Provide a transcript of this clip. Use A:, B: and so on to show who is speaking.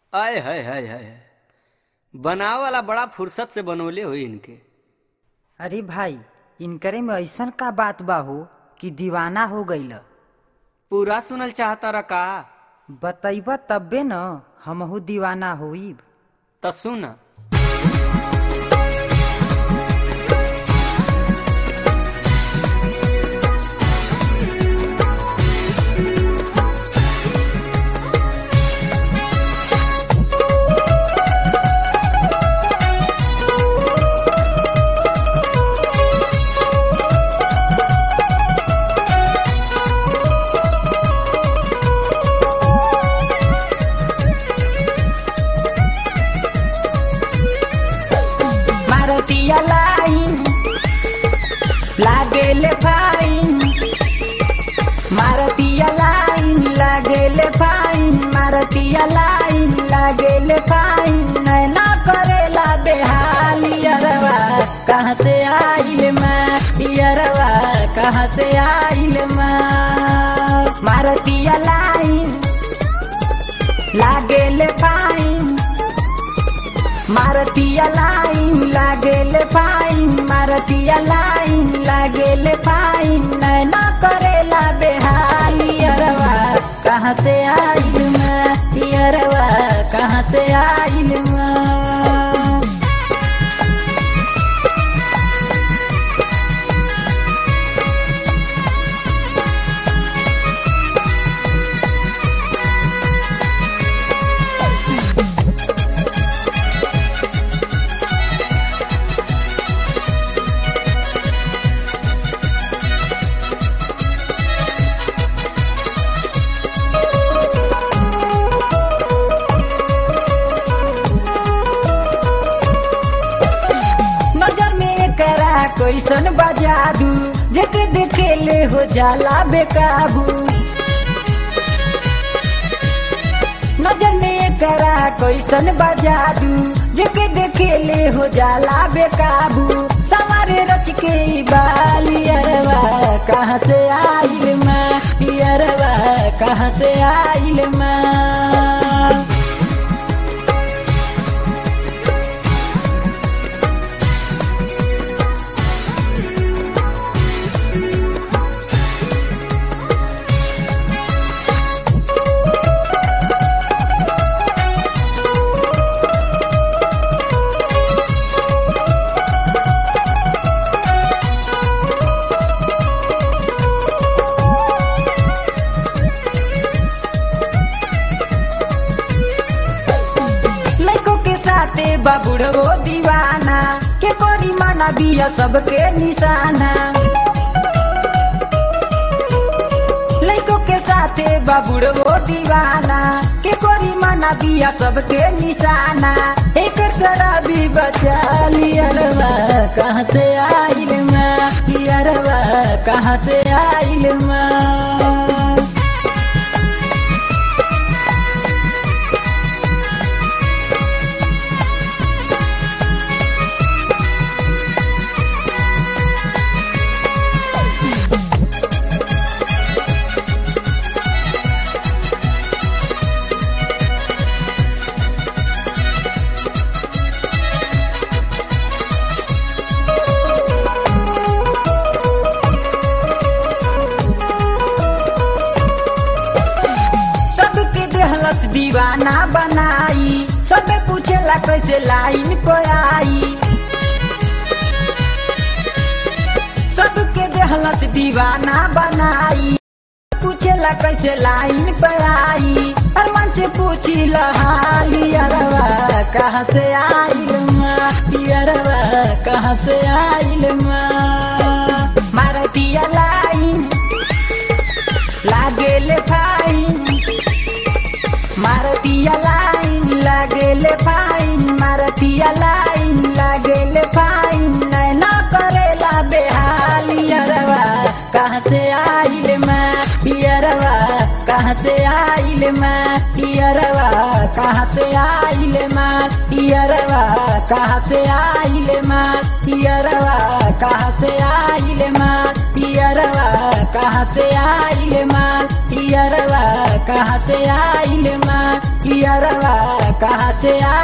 A: आय हाय हाय हाय, बनावे वाला बड़ा फुर्सत से बनौले हो इनके।
B: अरे भाई, इनकरे में ऐसन का बात बा हो कि दीवाना हो गईल।
A: पूरा सुनल चाहता रहा का?
B: बतैबा तब्बे न हमहू दीवाना होइब।
A: त सुन।
B: लागेले फाइन मारतिया लाइन, लागेले फाइन मारतिया लाइन, लागेले फाइन नैना करेला बेहाली। अरवा कहाँ से आइल माँ, अरवा कहाँ से आइल माँ। मारतिया लाइन लागेले फाइन, मारतिया लाइन लागेले फाइन, मारतिया लाइन लागेले फाइन नैना करेला बेहाली। अरवा कहाँ से आइल माँ, अरवा कहाँ से आइल माँ। कैसन बजादू जेके देखेले हो जाला बेकाबू। नजर में करा कैसन बजादू जेके देखेले हो जाला बेकाबू। सवारे रच के बाली। अरवा कहाँ से आइल माँ, अरवा कहाँ से आइल माँ। बाबूढ़ो दीवाना के कोरी माना बिया सबके निशाना। लइको के साथे बाबूढ़ो दीवाना के कोरी माना बिया सबके निशाना। एक शराबी बचाली। अरवा कहाँ से आइल माँ, अरवा कहाँ से आइल माँ। दीवाना बनाई सबे पूछेला कैसे लाइन पे आई। सबके देहलस दीवाना बनाई, पूछेला कैसे लाइन पे आई। अरमान से पूछी लहाली। अरवा कहाँ से आइल माँ, अरवा कहाँ से आइल माँ। मारतिया लाइन लागेले फाइन, मारतिया लाइन लागेले फाइन, मारतिया लाइन लागेले फाइन नैना करेला बेहाली। अरवा कहाँ से आइल माँ, अरवा कहाँ से आइल माँ, अरवा कहाँ से आइल माँ, अरवा कहाँ से आइल माँ, अरवा कहाँ से आइल माँ, अरवा कहाँ से आइल माँ, अरवा कहाँ से आइल माँ, अरवा से